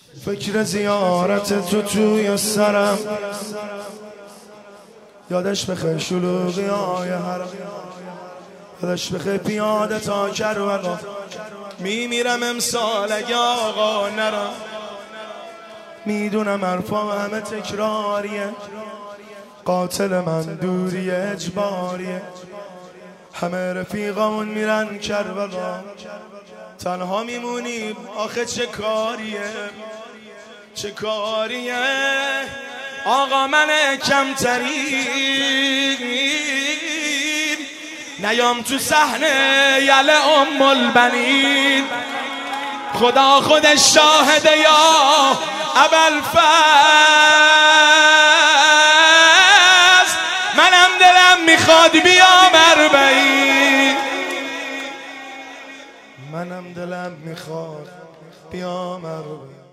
فکر زیارت تو توی سرم، یادش بخیر شلوغی های حرم، یادش بخیر پیاده تا کربلا. میمیرم امسال اگه آقا نرم، میدونم حرفام همه تکراریه، قاتل من دوری اجباریه. همه رفیقامون میرن کربلا، تنها میمونیم آخه چه کاریه، چه کاریه. آقا من کمترین نیام تو صحنه یله ام البنین، خدا خودش شاهده یا ابوالفضل. منم دلم میخواد بیام اربعین، منم دلم میخواد بیام اربعین.